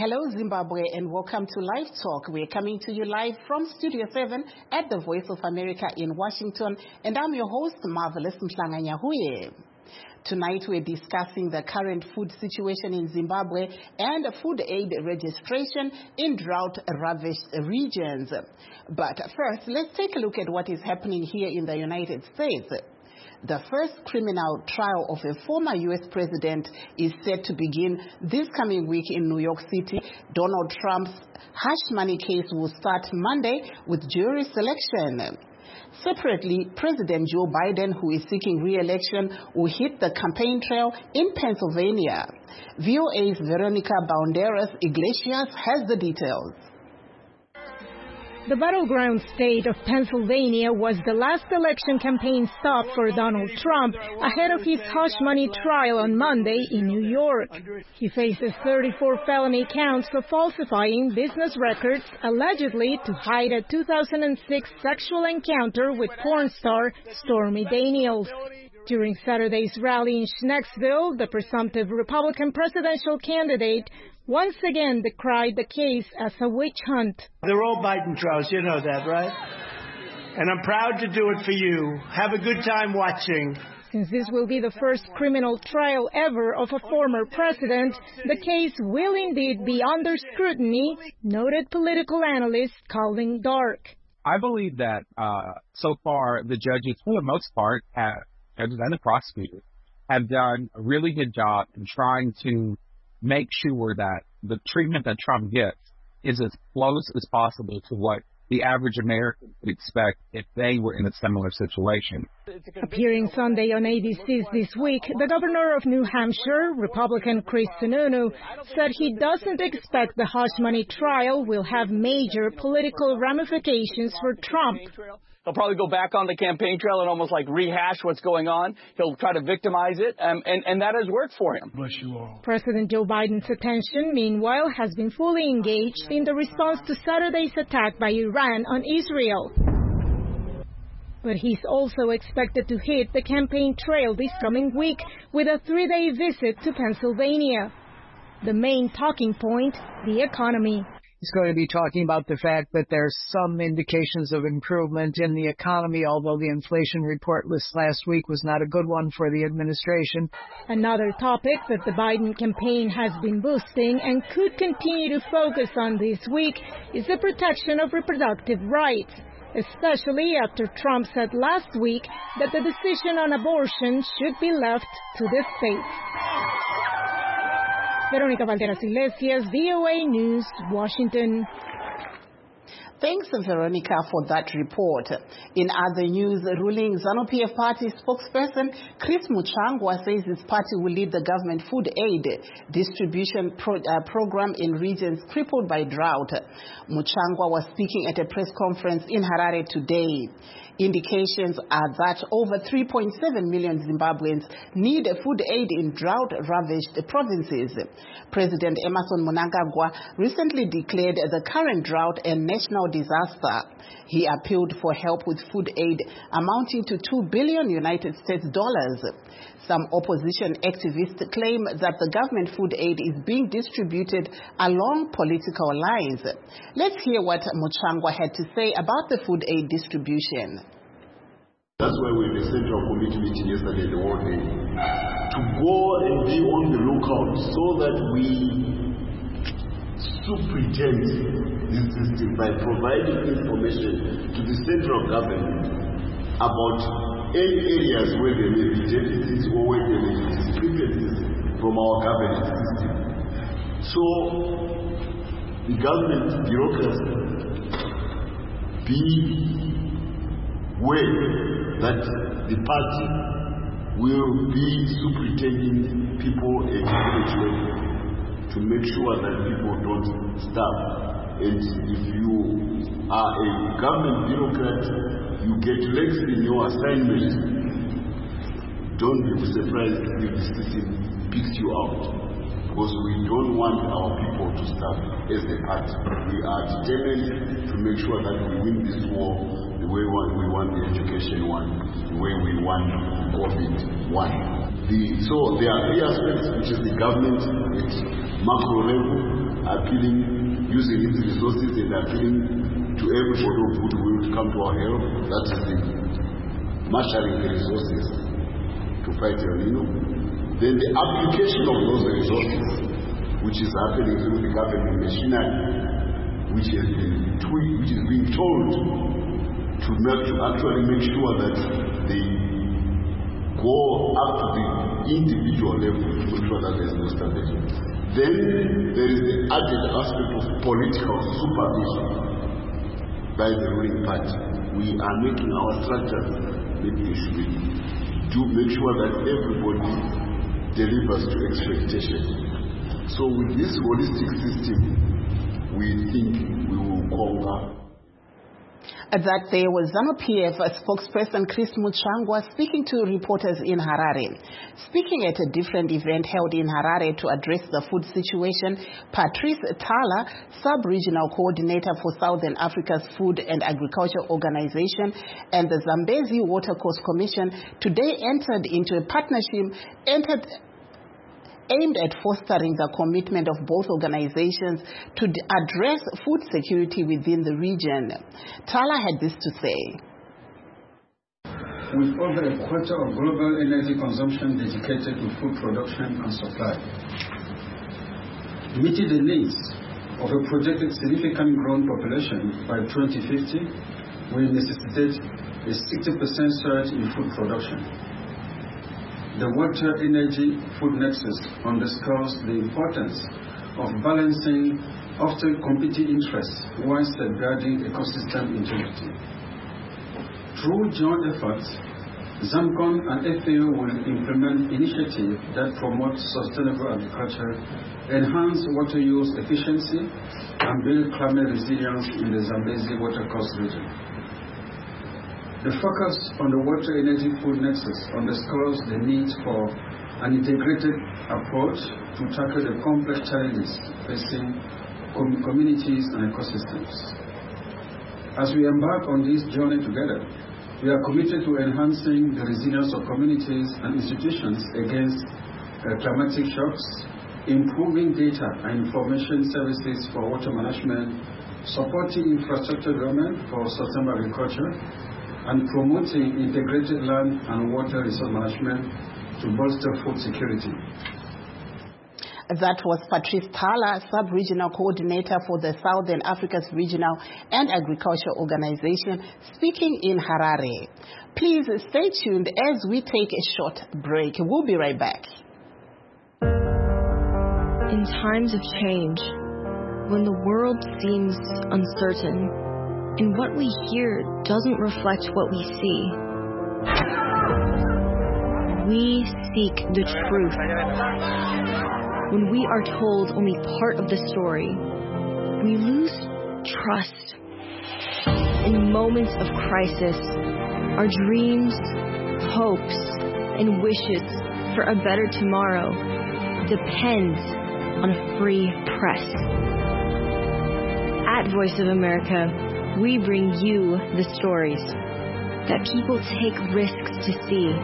Hello Zimbabwe and welcome to Live Talk. We're coming to you live from Studio 7 at the Voice of America in Washington, and I'm your host, Marvelous Mhlanganyahuye. Tonight we're discussing the current food situation in Zimbabwe and food aid registration in drought-ravaged regions. But first, let's take a look at what is happening here in the United States. The first criminal trial of a former U.S. president is set to begin this coming week in New York City. Donald Trump's hush money case will start Monday with jury selection. Separately, President Joe Biden, who is seeking re-election, will hit the campaign trail in Pennsylvania. VOA's Veronica Banderas Iglesias has the details. The battleground state of Pennsylvania was the last election campaign stop for Donald Trump ahead of his hush money trial on Monday in New York. He faces 34 felony counts for falsifying business records allegedly to hide a 2006 sexual encounter with porn star Stormy Daniels. During Saturday's rally in Schnecksville, the presumptive Republican presidential candidate once again decried the case as a witch hunt. They're all Biden trials, you know that, right? And I'm proud to do it for you. Have a good time watching. Since this will be the first criminal trial ever of a former president, the case will indeed be under scrutiny, noted political analyst Calvin Dark. I believe that so far the judges, for the most part, and the prosecutors, have done a really good job in trying to make sure that the treatment that Trump gets is as close as possible to what the average American would expect if they were in a similar situation. Appearing Sunday on ABC's This Week, the governor of New Hampshire, Republican Chris Sununu, said he doesn't expect the hush money trial will have major political ramifications for Trump. He'll probably go back on the campaign trail and almost like rehash what's going on. He'll try to victimize it, and that has worked for him. Bless you all. President Joe Biden's attention, meanwhile, has been fully engaged in the response to Saturday's attack by Iran on Israel. But he's also expected to hit the campaign trail this coming week with a 3-day visit to Pennsylvania. The main talking point, the economy. He's going to be talking about the fact that there's some indications of improvement in the economy, although the inflation report last week was not a good one for the administration. Another topic that the Biden campaign has been boosting and could continue to focus on this week is the protection of reproductive rights, especially after Trump said last week that the decision on abortion should be left to the states. Veronica Banderas Iglesias, VOA News, Washington. Thanks, Veronica, for that report. In other news, ruling ZANU-PF party spokesperson Chris Muchangwa says his party will lead the government food aid distribution program in regions crippled by drought. Muchangwa was speaking at a press conference in Harare today. Indications are that over 3.7 million Zimbabweans need food aid in drought-ravaged provinces. President Emmerson Mnangagwa recently declared the current drought a national disaster. He appealed for help with food aid amounting to $2 billion United States dollars. Some opposition activists claim that the government food aid is being distributed along political lines. Let's hear what Muchangwa had to say about the food aid distribution. That's why we had a central committee meeting yesterday, the whole day, to go and be on the lookout so that we superintend this system by providing information to the central government about any areas where there may be deficits or where there may be discrepancies from our governance system. So the government bureaucracy be aware that the party will be superintending people and to make sure that people don't starve. And if you are a government bureaucrat, you get lax in your assignment. Don't be surprised if the system picks you out, because we don't want our people to starve as a party. We are determined to make sure that we win this war the way we want the education one, the way we want COVID one. So there are three aspects, which is the government at macro level, appealing, using its resources and appealing to everybody of goodwill to come to our help. That is the marshalling the resources to fight El Nino. Then the application of those resources, which is happening through the government machinery, which is being told to actually make sure that they go up to the individual level to make sure that there is no starvation. Then there is the added aspect of political supervision by the ruling party. We are making our structures make sure that everybody delivers to expectation. So with this holistic system, we think we will conquer. That there was ZANU-PF spokesperson Chris Muchangwa speaking to reporters in Harare. Speaking at a different event held in Harare to address the food situation, Patrice Tala, Sub-Regional Coordinator for Southern Africa's Food and Agriculture Organization and the Zambezi Watercourse Commission, today entered into a partnership aimed at fostering the commitment of both organizations to address food security within the region. Tala had this to say. With over a quarter of global energy consumption dedicated to food production and supply, meeting the needs of a projected significant growing population by 2050 will necessitate a 60% surge in food production. The water, energy, food nexus underscores the importance of balancing often competing interests while safeguarding ecosystem integrity. Through joint efforts, ZAMCON and FAO will implement initiatives that promote sustainable agriculture, enhance water use efficiency, and build climate resilience in the Zambezi Watercourse region. The focus on the water, energy, food nexus underscores the need for an integrated approach to tackle the complex challenges facing communities and ecosystems. As we embark on this journey together, we are committed to enhancing the resilience of communities and institutions against climatic shocks, improving data and information services for water management, supporting infrastructure development for sustainable agriculture, and promoting integrated land and water resource management to bolster food security. That was Patrice Tala, Sub-Regional Coordinator for the Southern Africa's Regional and Agriculture Organization, speaking in Harare. Please stay tuned as we take a short break. We'll be right back. In times of change, when the world seems uncertain, and what we hear doesn't reflect what we see, we seek the truth. When we are told only part of the story, we lose trust. In moments of crisis, our dreams, hopes, and wishes for a better tomorrow depends on a free press. At Voice of America, we bring you the stories that people take risks to see.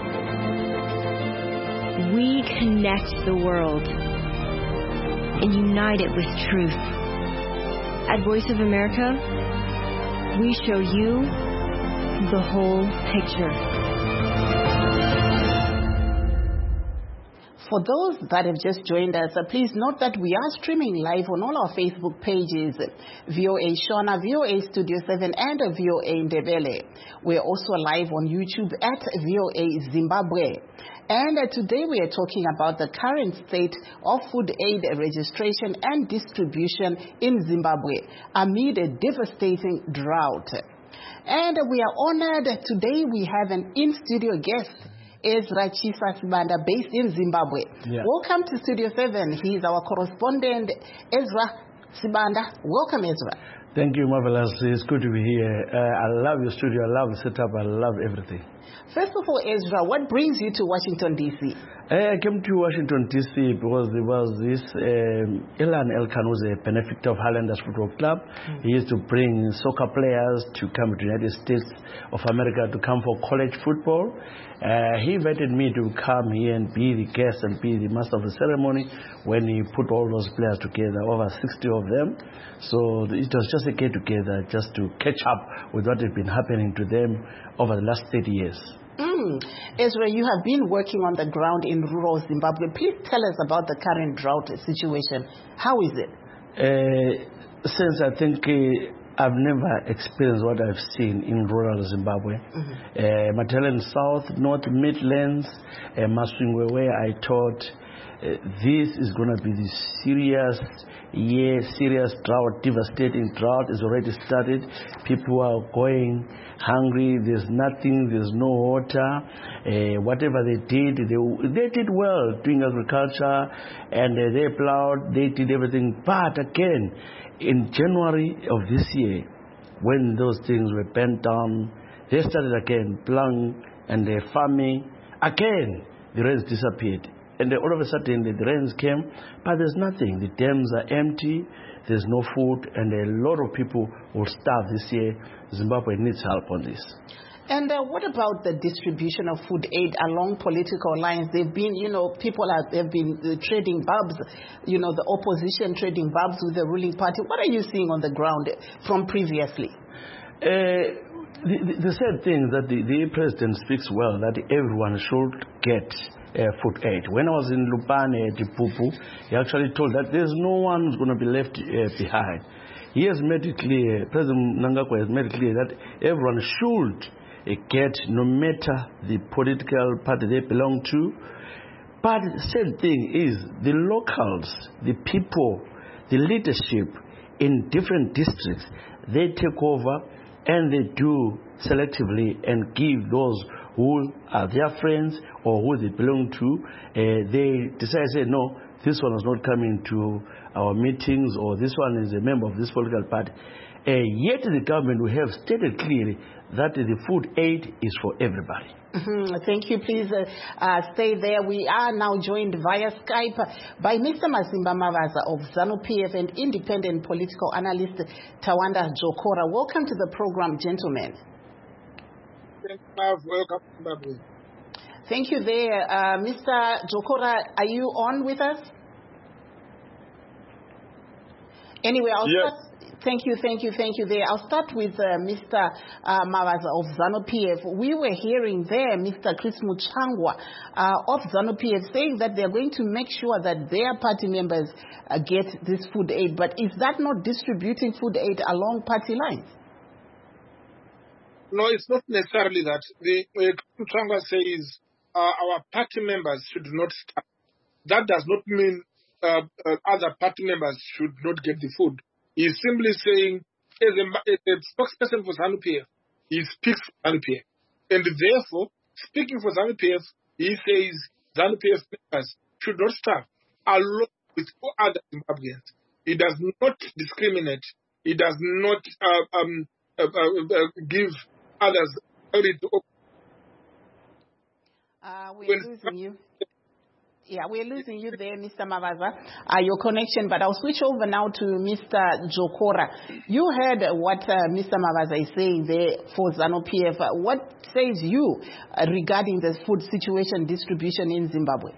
We connect the world and unite it with truth. At Voice of America, we show you the whole picture. For those that have just joined us, please note that we are streaming live on all our Facebook pages, VOA Shona, VOA Studio 7, and VOA Ndebele. We are also live on YouTube at VOA Zimbabwe. And today we are talking about the current state of food aid registration and distribution in Zimbabwe amid a devastating drought. And we are honored today we have an in-studio guest, Ezra Chisa Sibanda, based in Zimbabwe. Yeah. Welcome to Studio 7. He is our correspondent, Ezra Sibanda. Welcome, Ezra. Thank you, Marvelous. It's good to be here. I love your studio. I love the setup. I love everything. First of all, Ezra, what brings you to Washington, D.C.? I came to Washington, D.C. because there was this Ilan Elkan, who's a benefactor of Highlanders Football Club. He used to bring soccer players to come to the United States of America to come for college football. He invited me to come here and be the guest and be the master of the ceremony when he put all those players together, over 60 of them. So it was just a get-together just to catch up with what had been happening to them over the last 30 years. Ezra, you have been working on the ground in rural Zimbabwe. Please tell us about the current drought situation. How is it? Since I think I've never experienced what I've seen in rural Zimbabwe. Matelen South, North Midlands, Maswingwe, where I thought this is going to be the serious drought, devastating drought is already started. People are going hungry. There's nothing. There's no water. Whatever they did well doing agriculture, and they plowed. They did everything. But again, in January of this year, when those things were bent down, they started again plowing and farming. Again, the rains disappeared. And all of a sudden, the rains came, but there's nothing. The dams are empty, there's no food, and a lot of people will starve this year. Zimbabwe needs help on this. And what about the distribution of food aid along political lines? They've been, people have been trading bulbs, the opposition trading bulbs with the ruling party. What are you seeing on the ground from previously? The sad thing is that the president speaks well, that everyone should get food aid. When I was in Lupane, Dipupu, he actually told that there's no one who's going to be left behind. He has made it clear, President Mnangagwa has made it clear that everyone should get, no matter the political party they belong to. But the same thing is the locals, the people, the leadership in different districts, they take over and they do selectively and give those who are their friends or who they belong to. They decide, say, no, this one is not coming to our meetings, or this one is a member of this political party. Yet the government will have stated clearly that the food aid is for everybody. Thank you. Please stay there. We are now joined via Skype by Mr. Mazimba Mavaza of ZANU-PF and independent political analyst Tawanda Jokora. Welcome to the program, gentlemen. Welcome. Thank you there. Mr. Jokora, are you on with us? Anyway, I'll start. Thank you there. I'll start with Mr. Mavaza of ZANU-PF. We were hearing there Mr. Chris Muchangwa of ZANU-PF saying that they're going to make sure that their party members get this food aid. But is that not distributing food aid along party lines? No, it's not necessarily that. The Muchangwa says our party members should not starve. That does not mean other party members should not get the food. He's simply saying, as a spokesperson for ZANU-PF, he speaks for ZANU-PF. And therefore, speaking for ZANU-PF, he says ZANU-PF members should not starve along with all other Zimbabweans. He does not discriminate. He does not give others priority to we're losing you. Yeah, we're losing you there, Mr. Mavaza, your connection. But I'll switch over now to Mr. Jokora. You heard what Mr. Mavaza is saying there for ZANU-PF. What says you regarding the food situation distribution in Zimbabwe?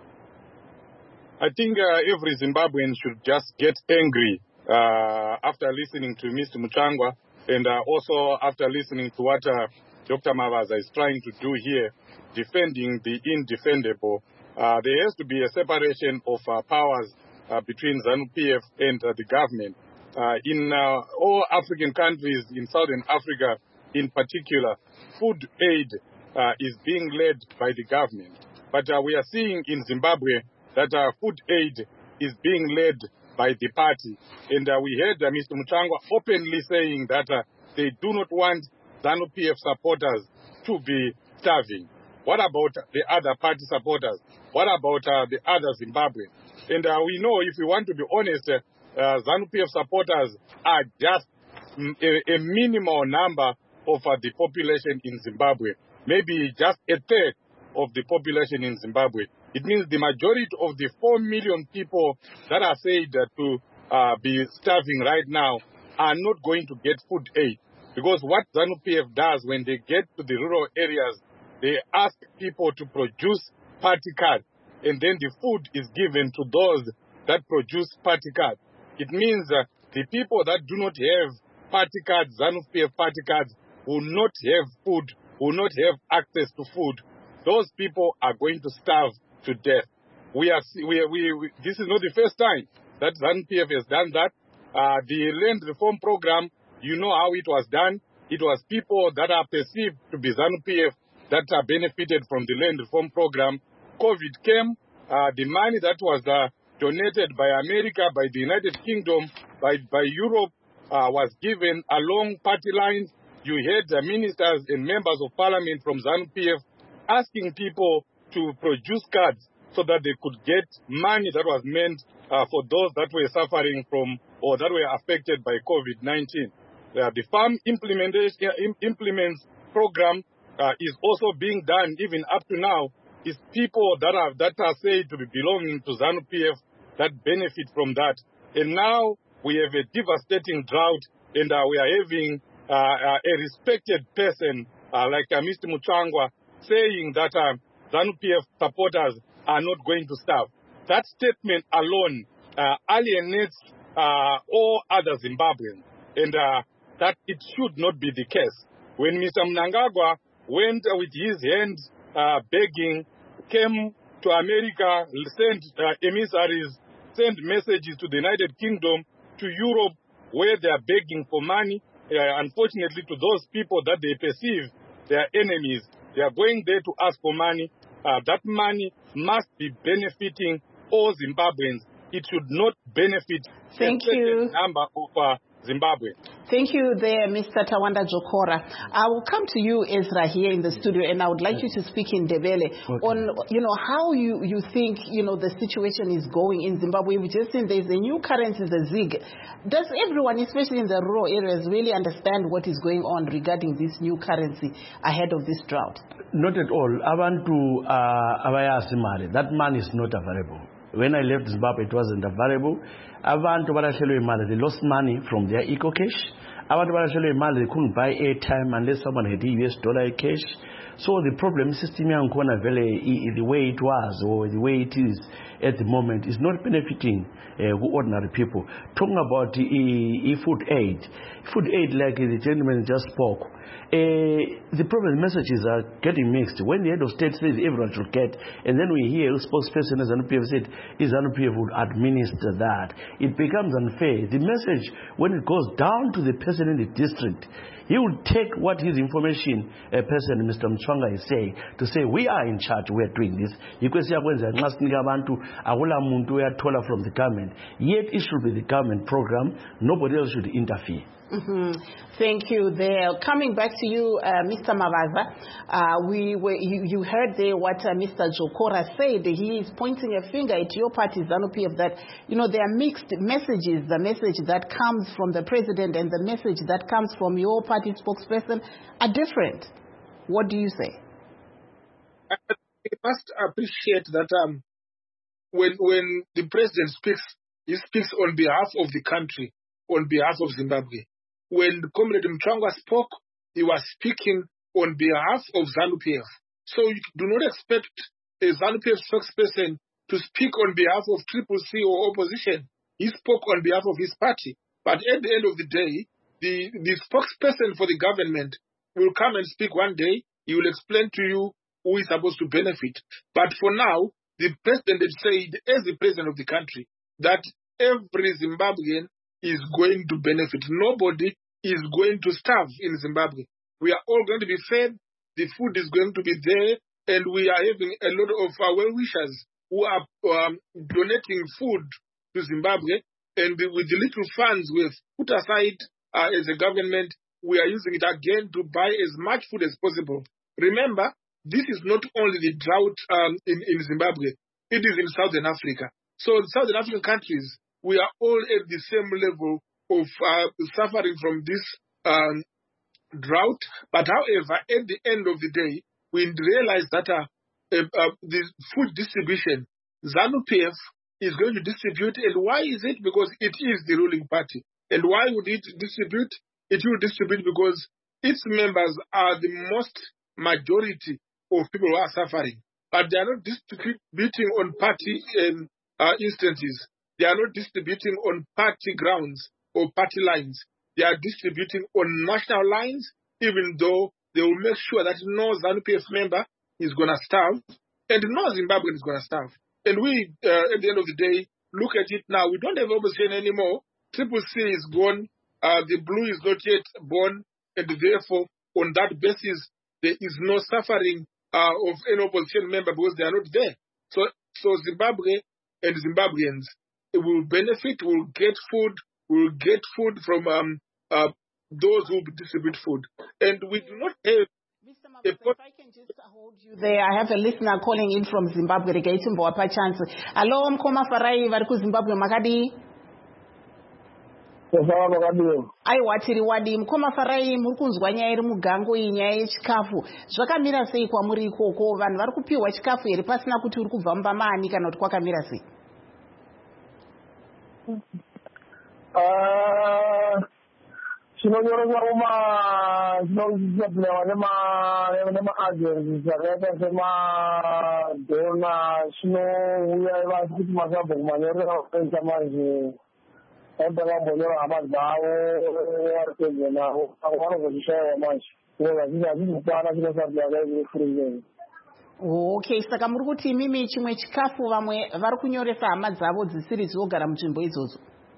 I think every Zimbabwean should just get angry after listening to Mr. Muchangwa and also after listening to what Dr. Mavaza is trying to do here, defending the indefendable. There has to be a separation of powers between ZANU-PF and the government. In all African countries, in Southern Africa in particular, food aid is being led by the government. But we are seeing in Zimbabwe that food aid is being led by the party. And we heard Mr. Muchangwa openly saying that they do not want ZANU-PF supporters to be starving. What about the other party supporters? What about the other Zimbabweans? And we know, if we want to be honest, ZANU-PF supporters are just a minimal number of the population in Zimbabwe. maybe just a third of the population in Zimbabwe. It means the majority of the 4 million people that are said to be starving right now are not going to get food aid. Because what ZANU-PF does when they get to the rural areas, they ask people to produce party cards, and then the food is given to those that produce party cards. It means the people that do not have party cards, ZANU-PF party cards, will not have food, will not have access to food. Those people are going to starve to death. This is not the first time that ZANU-PF has done that. The land reform program, you know how it was done. It was people that are perceived to be ZANU-PF that benefited from the land reform program. COVID came, the money that was donated by America, by the United Kingdom, by Europe, was given along party lines. You had ministers and members of parliament from ZANU-PF asking people to produce cards so that they could get money that was meant for those that were suffering from or that were affected by COVID-19. The farm implements program is also being done even up to now. It's people that are said to be belonging to ZANU-PF that benefit from that. And now we have a devastating drought, and we are having a respected person like Mr. Muchangwa saying that ZANU-PF supporters are not going to starve. That statement alone alienates all other Zimbabweans, and that it should not be the case. When Mr. Mnangagwa went with his hands begging, came to America, sent emissaries, sent messages to the United Kingdom, to Europe, where they are begging for money. Unfortunately, to those people that they perceive their enemies, they are going there to ask for money. That money must be benefiting all Zimbabweans. It should not benefit a certain number of Zimbabwe. Thank you there, Mr. Tawanda Jokora. I will come to you, Ezra, here in the studio, and I would like you to speak in Ndebele on, how you think, the situation is going in Zimbabwe. We just seen there's a new currency, the ZiG. Does everyone, especially in the rural areas, really understand what is going on regarding this new currency ahead of this drought? Not at all. Abantu abayazi imali. That money is not available. When I left Zimbabwe, it wasn't available. Abantu balahlelwe imali, they lost money from their eco-cash. Abantu balahlelwe imali, they couldn't buy airtime unless someone had US dollar cash. So the problem system the way it was or the way it is at the moment is not benefiting ordinary people. Talking about food aid. Food aid, like the gentleman just spoke, the problem, the messages are getting mixed. When the head of state says everyone should get, and then we hear a spokesperson as ZANU-PF said, ZANU-PF would administer that. It becomes unfair. The message, when it goes down to the person in the district, he will take what his information person, Mr. Mchwanga, is saying, to say, we are in charge, we are doing this. From the government. Yet it should be the government program. Nobody else should interfere. Thank you there. Coming back to you, Mr. Mavaza, you heard there what Mr. Jokora said. He is pointing a finger at your party, ZANU-PF, that, there are mixed messages. The message that comes from the president and the message that comes from your party spokesperson are different. What do you say? We must appreciate that when the president speaks, he speaks on behalf of the country, on behalf of Zimbabwe. When Comrade Mchwangwa spoke, he was speaking on behalf of ZANU-PF. So you do not expect a ZANU-PF spokesperson to speak on behalf of CCC or opposition. He spoke on behalf of his party. But at the end of the day, the spokesperson for the government will come and speak one day. He will explain to you who is supposed to benefit. But for now, the president had said, as the president of the country, that every Zimbabwean is going to benefit. Nobody is going to starve in Zimbabwe. We are all going to be fed. The food is going to be there. And we are having a lot of well-wishers who are donating food to Zimbabwe. And with the little funds we have put aside as a government, we are using it again to buy as much food as possible. Remember, this is not only the drought in Zimbabwe. It is in Southern Africa. So in Southern African countries, we are all at the same level of suffering from this drought. But however, at the end of the day, we realize that the food distribution, ZANU-PF is going to distribute. And why is it? Because it is the ruling party. And why would it distribute? It will distribute because its members are the most majority of people who are suffering. But they are not distributing on party instances. They are not distributing on party grounds or party lines. They are distributing on national lines, even though they will make sure that no ZANU-PF member is going to starve and no Zimbabwean is going to starve. And we, at the end of the day, look at it now. We don't have opposition anymore. Triple C is gone. The blue is not yet born. And therefore, on that basis, there is no suffering of any opposition member because they are not there. So Zimbabwe and Zimbabweans will benefit, will get food from those who distribute food. And we do not have... If I can just hold you there, I have a listener calling in from Zimbabwe. Hello, Mkoma Farai, vari Zimbabwe, makadi? Aiwa tiri wadi. Mkoma Farai, muri kunzwa nyaya iri mugango iyi, nyaya yechikafu. Zvakamira sei kwamuri ikoko? Vanhu vari kupiwa chikafu here pasina kuti uri kubva mumba maani kana kuti kwakamira sei? Chinonyoresa chinopinwa nema-agencies akaita semadona chinouya vasi kuti masabhuku manyorera kupensa manje aitakambonyora hama dzavo vari pedyo navo vanozochishayiwa manje hazvisi kukwana chinosapinwa akaizire furingeni. Okay, saka muri kuti imimi chimwe chikafu vamwe vari kunyoresa hama dzavo dzisiri dzinogara munzvimbo idzodzo?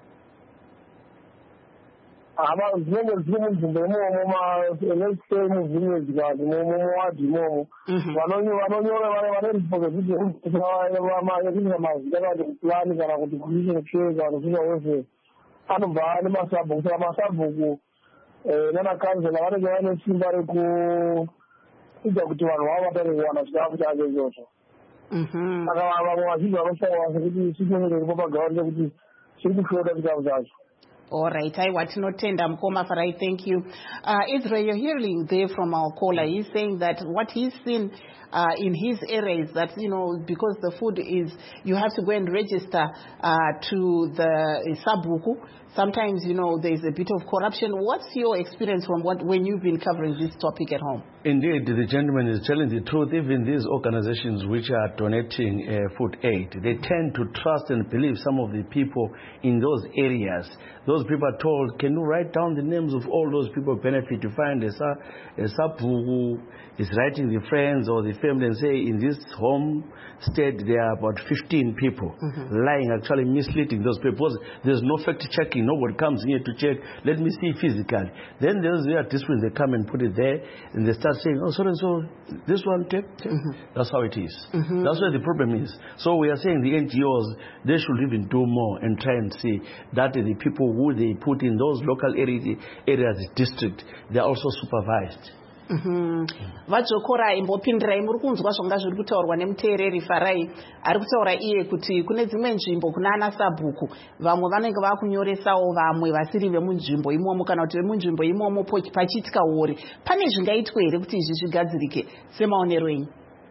Dzinenge dziri munzvimbo imomo muvhileji kati muwadi imomo vanonyora vane ripo zvekuti mazita kana kuti kuplani kana kuti commission care kana kuti social welfare anobva nemasabhuku. Saka masabhuku nanakansela vanenge vane simba rekuita kuti vanhu vavo vatange kuwana chikafu chacho ichocho. Saka vamwe vazhinji vanoshayiwa sekuti situation iripo pagavani rekuti chiri kushoda chikafu chacho. All right, Tinotenda Mkoma Farai, thank you. Israel, you're hearing there from our caller. He's saying that what he's seen in his area is that, because the food is, you have to go and register to the Sabuku. Sometimes, there's a bit of corruption. What's your experience from when you've been covering this topic at home? Indeed, the gentleman is telling the truth. Even these organizations which are donating food aid, they tend to trust and believe some of the people in those areas. Those people are told, can you write down the names of all those people benefit? You find a sub who is writing the friends or the family and say, in this homestead there are about 15 people, lying, actually misleading those people. There's no fact checking. Nobody comes here to check. Let me see physically. Then there's their districts, they come and put it there and they start saying, oh, so and so, this one, take. That's how it is. That's where the problem is. So we are saying the NGOs, they should even do more and try and see that the people who they put in those local areas, district, they are also supervised. Vadzokora imbopindirai muri kunzwa zvanga zviri kutaurwa nemuteereri Farai ari kutaura iye kuti kune dzimwe nzvimbo kuna ana sabhuku vamwe vanenge vakunyoresawo vamwe vasiri vemunzvimbo imomo kana kuti vemunzvimbo imomo pachiitika uri. Pane zvingaitwe here kuti izvi zvigadzirike semaonero enyu?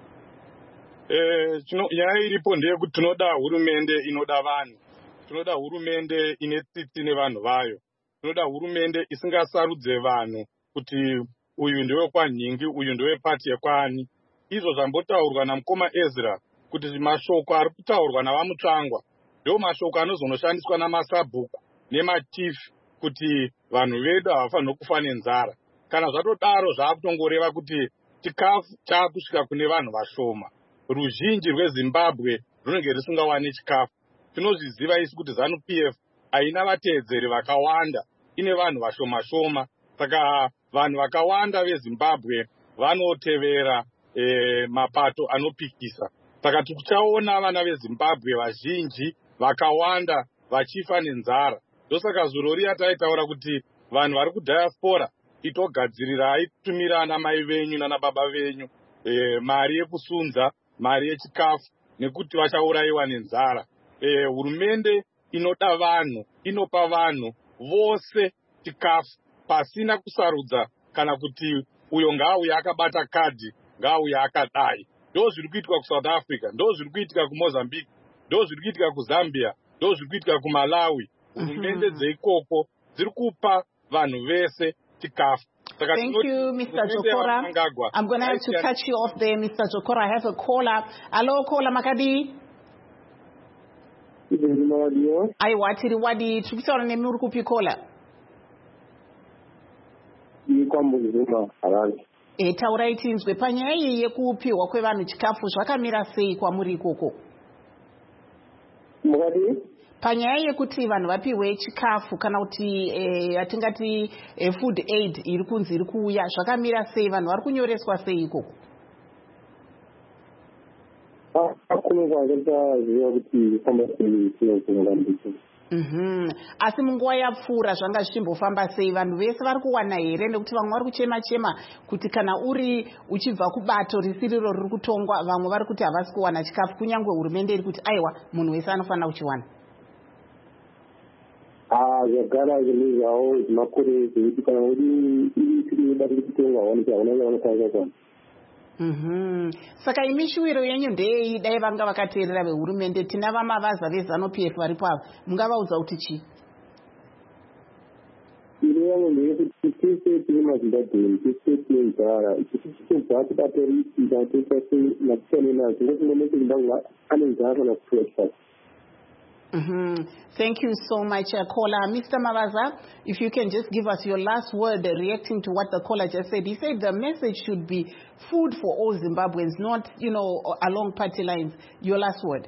Nyaya iripo ndeyekuti tinoda hurumende inoda vanhu, tinoda hurumende ine tsitsi nevanhu vayo, tinoda hurumende isingasarudze vanhu kuti uyu ndewe kwaNhingi, uyu ndewe pati yekwani. Izvo zvambotaurwa naMukoma Ezra kuti mashoko ari kutaurwa navamutsvangwa ndio mashoko anozonoshandiswa namasabhuku nematifi kuti vanhu vedu havafaniri kufa nenzara. Kana zvatodaro zvakutongoreva kuti chikafu chakusvika kune vanhu vashoma. Ruzhinji rweZimbabwe runenge risingawani chikafu. Tinozviziva isi kuti ZANU-PF haina vateedzeri vakawanda, ine vanhu vashoma shoma. Saka vanhu vakawanda veZimbabwe vanotevera mapato anopikisa. Saka tichaona vana veZimbabwe vazhinji vakawanda vachifa nenzara. Ndosaka zuro riya taitaura kuti vanhu vari kudiaspora itogadzirirai kutumira ana mai venyu nana baba venyu mari yekusunza, mari yechikafu nekuti vachaurayiwa nenzara. Hurumende inoda vanhu, inopa vanhu vose chikafu pasina kusarudza kana kuti uyo ngauye akabata kadhi ngauya akadai. Ndo zviri kuitika kuSouth Africa, ndo zviri kuitika kuMozambique, ndo zviri kuitika kuZambia, ndo zviri kuitika kuMalawi. Hurumende dzeikoko dziri kupa vanhu vese chikafu. Thank you, Mr. Jokora. I'm going to have to cut you off there, Mr. Jokora. I have a caller. Hello, caller Makadi. Aiwa, tiri wadi. Tukitaona nemi uri kupi caller? Taura itinzwe panyaya yekupiwa kwevanhu chikafu zvakamira sei kwamuri ikoko? Panyaya yekuti vanhu vapiwe chikafu kana kuti atingati food aid iri kunzi iri kuuya zvakamira sei, vanhu vari kunyoreswa sei ikoko? Asi munguva yapfuura zvanga zvichimbofamba sei, vanhu vese vari kuwana here? Nekuti vamwe vari kuchema kuti kana uri uchibva kubato risiriro riri kutongwa, vamwe vari kuti havasi kuwana chikafu, kunyange hurumende iri kuti aiwa munhu wese anofanira kuchiwana. Zvagara zvinhu makore zvekuti kana uri iri kutonga hauna vanokwanisa kuwana. Saka imi shuwiro yenyu ndei dai vanga vakateerera vehurumende, tina vamavaza veZANU-PF varipo ava, mungavaudza kuti chii? Ine yangu ndeyekuti tese tine maZimbabwe, tese tine nzara, tichibva tibatorisa tese nakushane nazo ngokungonese Zimbabwe ane nzara kana kupiwa chikafu. Thank you so much, caller. Mr. Mavaza, if you can just give us your last word reacting to what the caller just said. He said the message should be food for all Zimbabweans, not, along party lines. Your last word.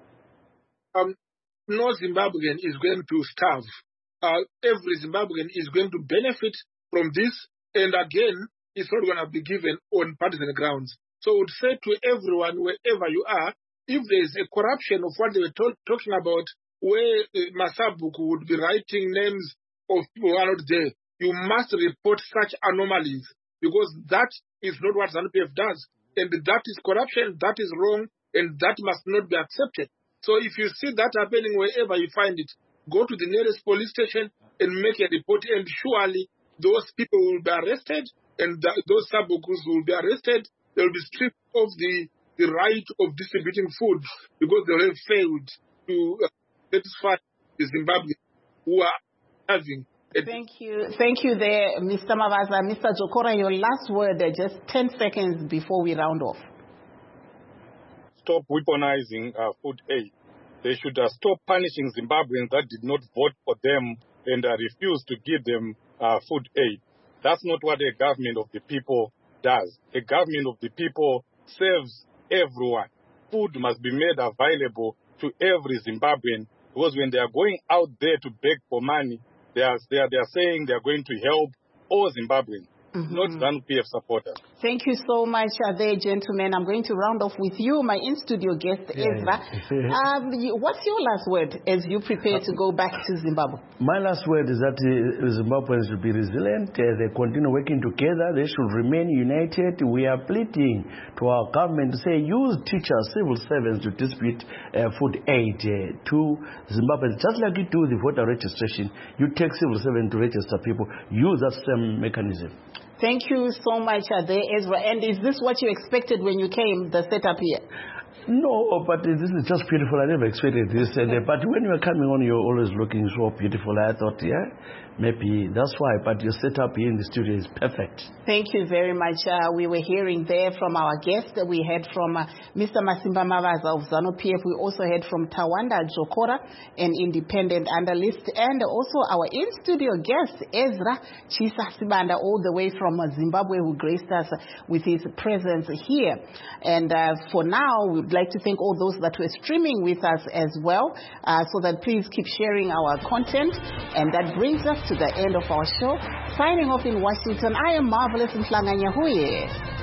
No Zimbabwean is going to starve. Every Zimbabwean is going to benefit from this. And again, it's not going to be given on partisan grounds. So I would say to everyone, wherever you are, if there is a corruption of what they were talking about, where Masabuku would be writing names of people who are not there, you must report such anomalies, because that is not what ZANU-PF does. And that is corruption, that is wrong, and that must not be accepted. So if you see that happening wherever you find it, go to the nearest police station and make a report, and surely those people will be arrested, and those Sabukus will be arrested. They will be stripped of the right of distributing food, because they have failed to satisfy the Zimbabweans who are having. Thank you there, Mr. Mavaza. Mr. Jokora, your last word, just 10 seconds before we round off. Stop weaponizing food aid. They should stop punishing Zimbabweans that did not vote for them and refuse to give them food aid. That's not what a government of the people does. A government of the people serves everyone. Food must be made available to every Zimbabwean, because when they are going out there to beg for money, they are saying they are going to help all Zimbabweans, not ZANU-PF supporters. Thank you so much there, gentlemen. I'm going to round off with you, my in-studio guest, Ezra. What's your last word as you prepare to go back to Zimbabwe? My last word is that Zimbabweans should be resilient. They continue working together. They should remain united. We are pleading to our government to say, use teachers, civil servants to distribute food aid to Zimbabweans. Just like you do the voter registration, you take civil servants to register people. Use that same mechanism. Thank you so much, Ezra. And is this what you expected when you came, the setup here? No, but this is just beautiful. I never expected this. But when you were coming on, you're always looking so beautiful. I thought, maybe that's why. But your setup here in the studio is perfect. Thank you very much. We were hearing there from our guest. We heard from Mr. Masimba Mavaza of ZANU-PF. We also heard from Tawanda Jokora, an independent analyst, and also our in-studio guest, Ezra Chisasibanda, all the way from Zimbabwe, who graced us with his presence here. And for now, we would like to thank all those that were streaming with us as well, so that please keep sharing our content. And that brings us to the end of our show. Signing off in Washington, I am Marvelous Mhlanga Nyahuye.